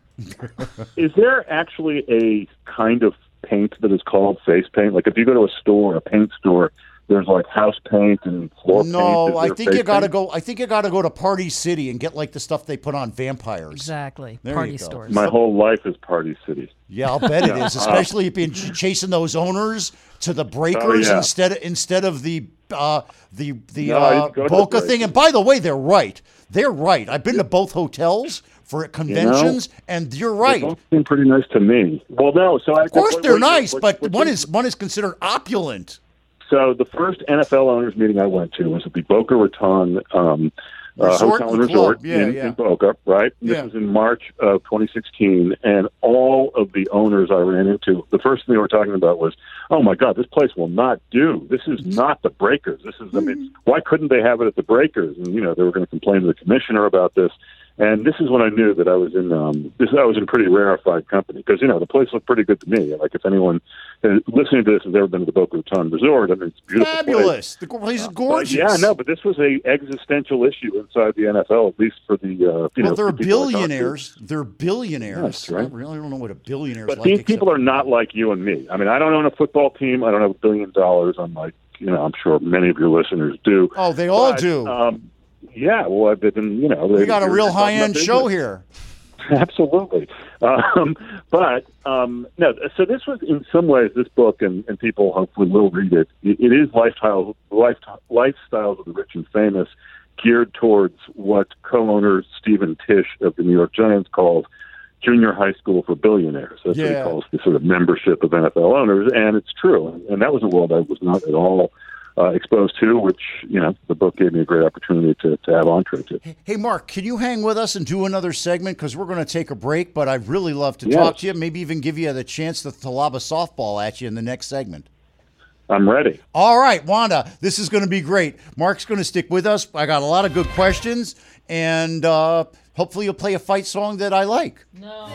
is there actually a kind of paint that is called face paint? Like if you go to a store, a paint store, there's like house paint and floor paint.
No, I
there
think
face
you got to
paint?
go. I think you got to go to Party City and get like the stuff they put on vampires.
Exactly.
There
Party
you go.
stores.
My whole life is Party City.
Yeah, I'll bet it is. Especially if you're chasing those owners to the breakers
Oh, yeah.
instead of, instead of the uh, the the
No,
uh,
you go to
Boca
the
thing. And by the way, they're right. They're right. I've been to both hotels for conventions, you know, and you're right.
They both seem pretty nice to me. Well, no, so I,
of course
what,
they're
what,
nice,
what,
but
what,
one
what,
is one is considered opulent.
So the first N F L owners meeting I went to was at the Boca Raton um, uh,
Resort
Hotel and
and
Resort
Club. Yeah,
in,
yeah.
in Boca, right? This
Yeah.
was in March of twenty sixteen, and all of the owners I ran into, the first thing they were talking about was, oh, my God, this place will not do. This is not the Breakers. This is, I mean, why couldn't they have it at the Breakers? And, you know, they were going to complain to the commissioner about this. And this is when I knew that I was in um, this. I was in pretty rarefied company because you know the place looked pretty good to me. Like if anyone uh, listening to this has ever been to the Boca Raton Resort, I mean it's a beautiful.
Fabulous.
Place.
The place is
Uh,
gorgeous.
yeah, no, but this was a existential issue inside the N F L, at least for the. Uh, you
well,
know,
they're
the people I talked to.
billionaires. They're billionaires.
Yes, right.
I really don't know what a billionaire is
But
like.
these
except-
people are not like you and me. I mean, I don't own a football team. I don't have a billion dollars. I'm like, you know, I'm sure many of your listeners do.
Oh, they all
But,
do.
Um, yeah, well, I've been, you know,
we got a real
high
high-end show here.
Absolutely. Um, but, um, no, so this was, in some ways, this book, and, and people hopefully will read it, it, it is lifestyle, life, lifestyles of the rich and famous, geared towards what co-owner Stephen Tisch of the New York Giants calls junior high school for billionaires. That's
Yeah.
what he calls the sort of membership of N F L owners, and it's true. And that was a world I was not at all uh, exposed to, which, you know, the book gave me a great opportunity to, to have entree to.
Hey, Mark, can you hang with us and do another segment? Because we're going to take a break, but I'd really love to
Yes.
talk to you, maybe even give you the chance to, to lob a softball at you in the next segment.
I'm ready.
All right, Wanda, this is going to be great. Mark's going to stick with us. I got a lot of good questions, and uh, hopefully you'll play a fight song that I like.
No.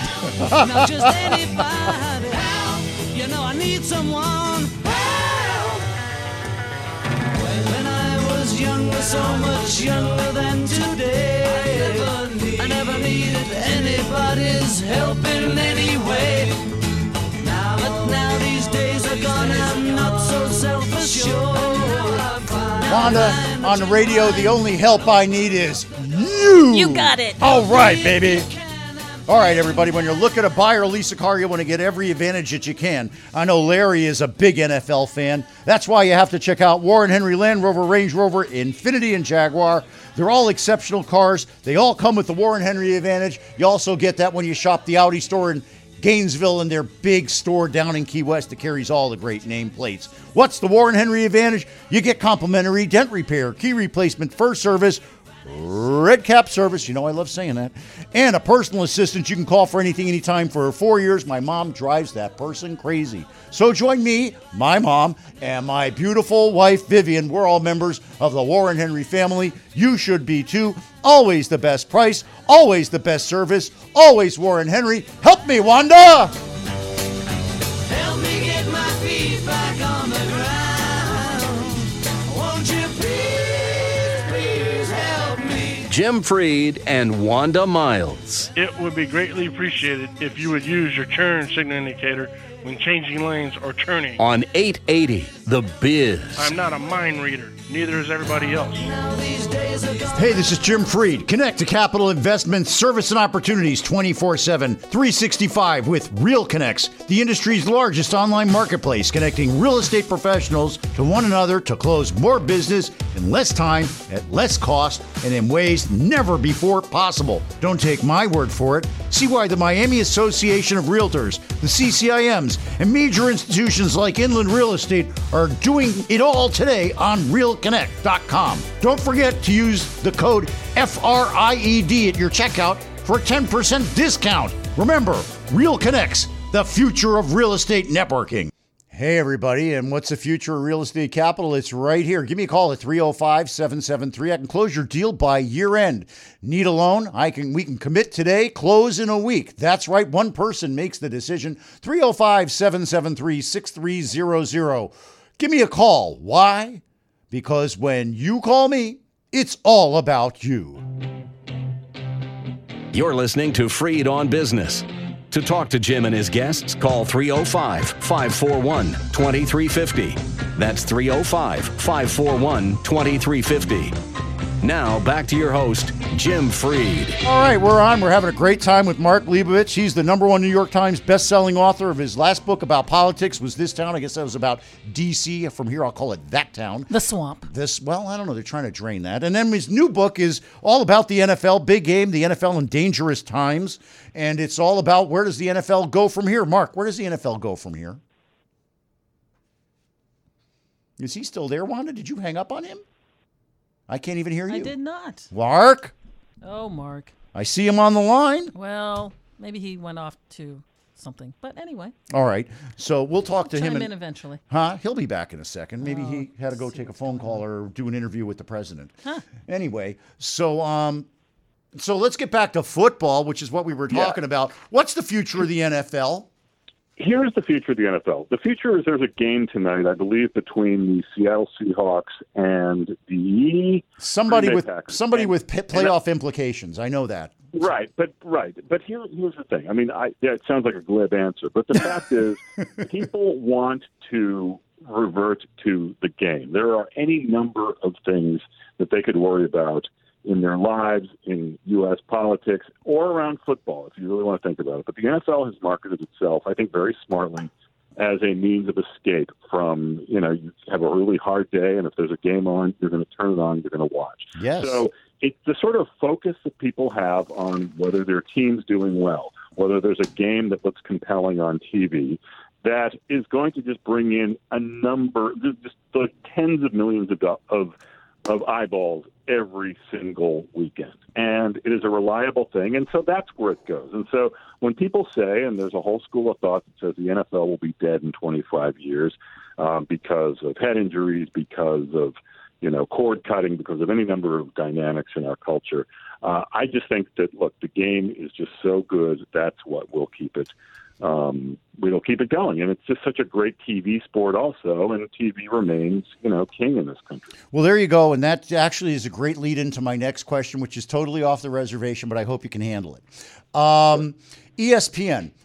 Not just anybody. You know I need someone. When I was younger, so much younger than today, I never, need, I never needed anybody's help in any way. Now, but now these days are gone, I'm not so self-assured.
Wanda, on the radio, the only help I need is you.
You got it.
All right, baby. All right, everybody, when you're looking to buy or lease a car, you want to get every advantage that you can. I know Larry is a big N F L fan. That's why you have to check out Warren Henry Land Rover, Range Rover, Infiniti, and Jaguar. They're all exceptional cars. They all come with the Warren Henry advantage. You also get that when you shop the Audi store in Gainesville and their big store down in Key West that carries all the great nameplates. What's the Warren Henry advantage? You get complimentary dent repair, key replacement, first service, red cap service, you know I love saying that, and a personal assistant you can call for anything, anytime for four years. My mom drives that person crazy. So join me, my mom, and my beautiful wife, Vivian. We're all members of the Warren Henry family. You should be too. Always the best price, always the best service, always Warren Henry. Help me, Wanda!
Help me get my feet back on the ground. Won't you please, please help me?
Jim Freed and Wanda Miles.
It would be greatly appreciated if you would use your turn signal indicator when changing lanes or turning.
On eight eighty, The Biz.
I'm not a mind reader. Neither is everybody else.
Hey, this is Jim Freed. Connect to Capital Investments, service and opportunities twenty-four seven, three sixty-five with Real Connects, the industry's largest online marketplace, connecting real estate professionals to one another to close more business in less time, at less cost, and in ways never before possible. Don't take my word for it. See why the Miami Association of Realtors, the C C I Ms, and major institutions like Inland Real Estate are doing it all today on real connect dot com. Don't forget to use the code F R I E D at your checkout for a ten percent discount. Remember, Real Connects, the future of real estate networking. Hey, everybody, and what's the future of real estate capital? It's right here. Give me a call at three oh five, seven seven three. I can close your deal by year end. Need a loan? I can. We can commit today, close in a week. That's right. One person makes the decision. three oh five, seven seven three, six three zero zero. Give me a call. Why? Because when you call me, it's all about you.
You're listening to Freed on Business. To talk to Jim and his guests, call three oh five, five four one, two three five oh. That's three oh five, five four one, two three five oh. Now, back to your host, Jim Freed.
All right, we're on. We're having a great time with Mark Leibovich. He's the number one New York Times best-selling author of his last book about politics was This Town. I guess that was about D C From here, I'll call it That Town.
The Swamp.
This, well, I don't know. They're trying to drain that. And then his new book is all about the N F L, big game, the N F L in dangerous times. And it's all about where does the N F L go from here. Mark, where does the N F L go from here? Is he still there, Wanda? Did you hang up on him? I can't even hear you.
I did not.
Mark?
Oh, Mark.
I see him on the line.
Well, maybe he went off to something. But anyway.
All right. So we'll talk to
Chime
him.
in
and,
eventually.
Huh? He'll be back in a second. Maybe
Oh,
he had to go take a phone call or do an interview with the president.
Huh.
Anyway, so um, so let's get back to football, which is what we were talking
Yeah.
about. What's the future of the N F L?
Here's the future of the N F L. The future is there's a game tonight, I believe, between the Seattle Seahawks and the
Somebody
Green Bay
with
Packers.
somebody
And-
with p-
and
playoff implications. I know that.
Right, but right, but here, here's the thing. I mean, I, yeah, it sounds like a glib answer, but the fact is, people want to revert to the game. There are any number of things that they could worry about in their lives, in U S politics, or around football, if you really want to think about it. But the N F L has marketed itself, I think, very smartly as a means of escape from, you know, you have a really hard day, and if there's a game on, you're going to turn it on, you're going to watch.
Yes.
So it's the sort of focus that people have on whether their team's doing well, whether there's a game that looks compelling on T V, that is going to just bring in a number, just like tens of millions of, do- of of eyeballs every single weekend. And it is a reliable thing, and so that's where it goes. And so when people say, and there's a whole school of thought that says the N F L will be dead in twenty-five years um, because of head injuries, because of, you know, cord cutting, because of any number of dynamics in our culture, uh, I just think that, look, the game is just so good, that's what will keep it Um, we'll keep it going. And it's just such a great T V sport also, and T V remains, you know, king in this country.
Well, there you go. And that actually is a great lead into my next question, which is totally off the reservation, but I hope you can handle it. Um, E S P N.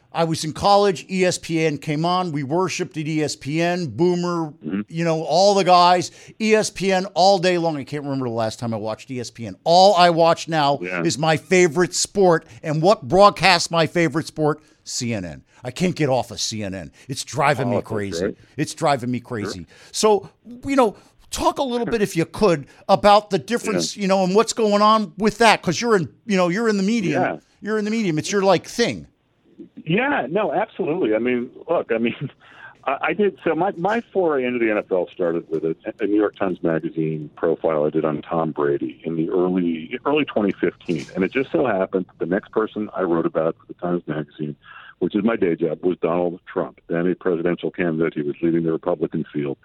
I was in college. E S P N came on. We worshipped at E S P N. Boomer, mm-hmm. you know, all the guys. E S P N all day long. I can't remember the last time I watched E S P N. All I watch now yeah. is my favorite sport. And what broadcasts my favorite sport? C N N. I can't get off of C N N. It's driving oh, me crazy. Right. It's driving me crazy. Sure. So, you know, talk a little bit, if you could, about the difference, yeah. you know, and what's going on with that. Because you're in, you know, you're in the medium. Yeah. You're in the medium. It's your, like, thing.
Yeah, no, absolutely. I mean, look, I mean, I, I did, so my, my foray into the N F L started with a, a New York Times Magazine profile I did on Tom Brady in the early early twenty fifteen. And it just so happened that the next person I wrote about for the Times Magazine, which is my day job, was Donald Trump, then a presidential candidate. He was leading the Republican field.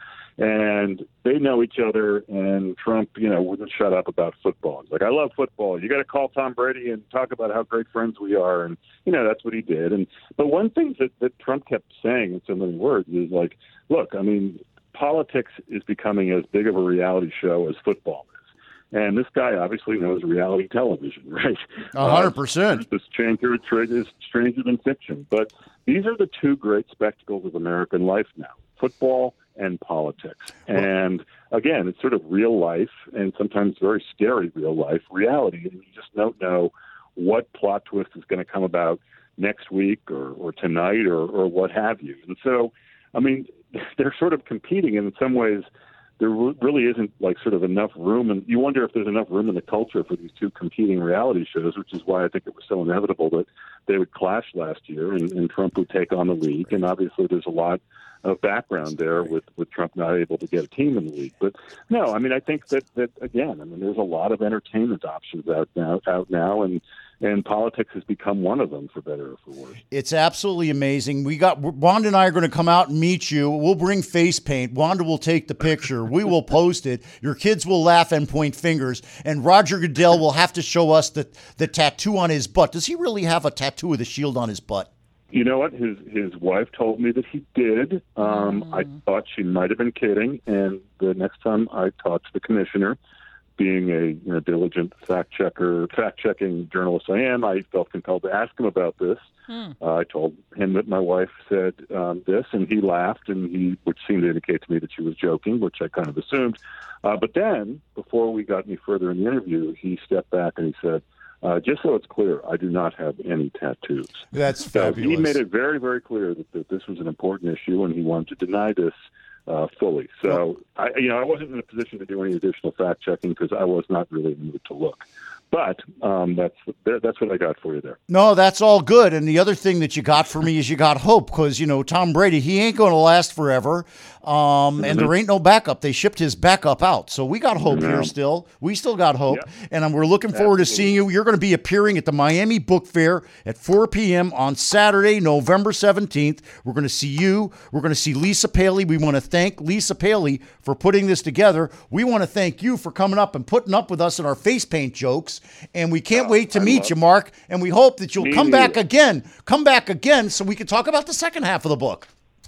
And they know each other, and Trump, you know, wouldn't shut up about football. He's like, I love football. You got to call Tom Brady and talk about how great friends we are. And, you know, that's what he did. And but one thing that, that Trump kept saying in so many words is like, look, I mean, politics is becoming as big of a reality show as football is. And this guy obviously knows reality television, right?
A hundred percent.
This stranger is stranger than fiction. But these are the two great spectacles of American life now, football and politics. And again, it's sort of real life and sometimes very scary real life reality. And you just don't know what plot twist is going to come about next week or, or tonight or, or what have you. And so, I mean, they're sort of competing, and in some ways there really isn't like sort of enough room. And you wonder if there's enough room in the culture for these two competing reality shows, which is why I think it was so inevitable that they would clash last year and, and Trump would take on the league. And obviously there's a lot of background there with, with Trump not able to get a team in the league. But no, I mean, I think that, that again, I mean, there's a lot of entertainment options out now, out now, and and politics has become one of them, for better or for worse.
It's absolutely amazing. We got Wanda and I are going to come out and meet you. We'll bring face paint. Wanda will take the picture. We will post it. Your kids will laugh and point fingers. And Roger Goodell will have to show us the, the tattoo on his butt. Does he really have a tattoo of the shield on his butt?
You know what? His his wife told me that he did. Um, mm. I thought she might have been kidding. And the next time I talked to the commissioner, being a you know, diligent fact checker, fact checking journalist I am, I felt compelled to ask him about this. Hmm. Uh, I told him that my wife said um, this, and he laughed, and he, which seemed to indicate to me that she was joking, which I kind of assumed. Uh, but then, before we got any further in the interview, he stepped back and he said, uh, "Just so it's clear, I do not have any tattoos."
That's
so
fabulous.
He made it very, very clear that, that this was an important issue, and he wanted to deny this Uh, fully. So, I, you know, I wasn't in a position to do any additional fact checking because I was not really in the mood to look. But um, that's that's what I got for you there.
No, that's all good. And the other thing that you got for me is you got hope because, you know, Tom Brady, he ain't going to last forever. Um, mm-hmm. And there ain't no backup. They shipped his backup out. So we got hope no. here still. We still got hope. Yep. And um, we're looking forward Absolutely. to seeing you. You're going to be appearing at the Miami Book Fair at four p.m. on Saturday, November seventeenth. We're going to see you. We're going to see Lisa Paley. We want to thank Lisa Paley for putting this together. We want to thank you for coming up and putting up with us in our face paint jokes. And we can't oh, wait to I meet you, Mark. And we hope that you'll come back again. Come back again so we can talk about the second half of the book.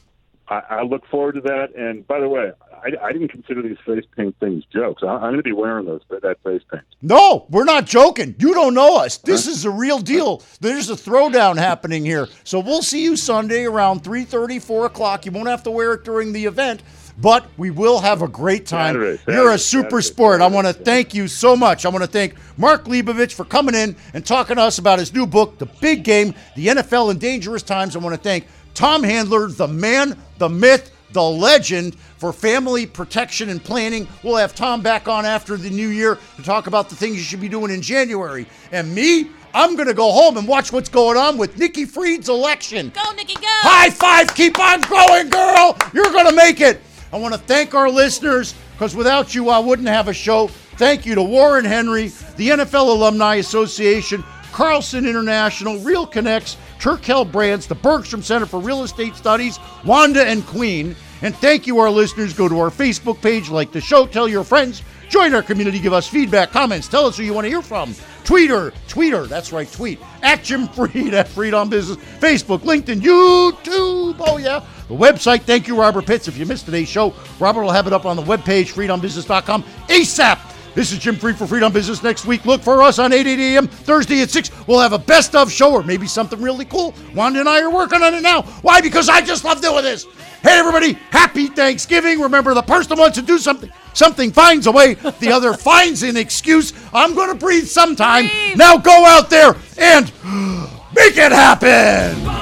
I, I look forward to that. And by the way, I, I didn't consider these face paint things jokes. I, I'm going to be wearing those that face paint.
No, we're not joking. You don't know us. This huh? is a real deal. There's a throwdown happening here. So we'll see you Sunday around three thirty, four o'clock. You won't have to wear it during the event. But we will have a great time. Saturday, Saturday, You're a super Saturday, sport. Saturday, I want to thank you so much. I want to thank Mark Leibovich for coming in and talking to us about his new book, The Big Game, The N F L in Dangerous Times. I want to thank Tom Handler, the man, the myth, the legend, for family protection and planning. We'll have Tom back on after the new year to talk about the things you should be doing in January. And me, I'm going to go home and watch what's going on with Nikki Fried's election.
Go, Nikki, go.
High five. Keep on growing, girl. You're going to make it. I want to thank our listeners because without you, I wouldn't have a show. Thank you to Warren Henry, the N F L Alumni Association, Carlson International, Real Connects, Turkel Brands, the Bergstrom Center for Real Estate Studies, Wanda and Queen. And thank you, our listeners. Go to our Facebook page, like the show, tell your friends, join our community, give us feedback, comments, tell us who you want to hear from. Twitter, Twitter, that's right, tweet, at Jim Fried, at Fried on Business, Facebook, LinkedIn, YouTube, oh yeah. The website, thank you, Robert Pitts. If you missed today's show, Robert will have it up on the webpage, fried on business dot com, ASAP. This is Jim Free for Freedom Business. Next week, look for us on eight eighty a.m. Thursday at six. We'll have a best of show or maybe something really cool. Wanda and I are working on it now. Why? Because I just love doing this. Hey, everybody, happy Thanksgiving. Remember, the person that wants to do something, something finds a way. The other finds an excuse. I'm going to breathe sometime. Breathe. Now go out there and make it happen.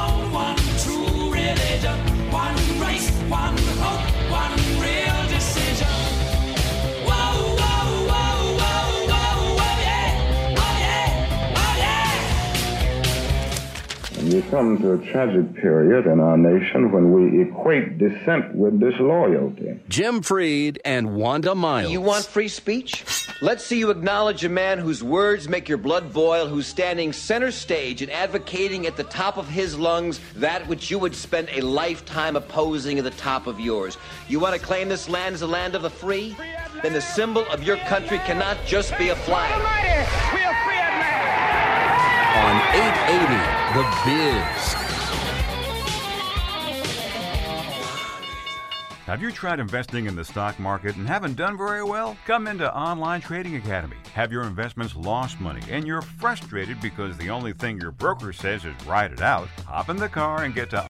We come to a tragic period in our nation when we equate dissent with disloyalty.
Jim Freed and Wanda Miles.
You want free speech? Let's see you acknowledge a man whose words make your blood boil, who's standing center stage and advocating at the top of his lungs that which you would spend a lifetime opposing at the top of yours. You want to claim this land as a land of the free? Then the symbol of your country cannot just be a flag.
We are free at last.
On eight eighty, The Biz.
Have you tried investing in the stock market and haven't done very well? Come into Online Trading Academy. Have your investments lost money and you're frustrated because the only thing your broker says is write it out? Hop in the car and get to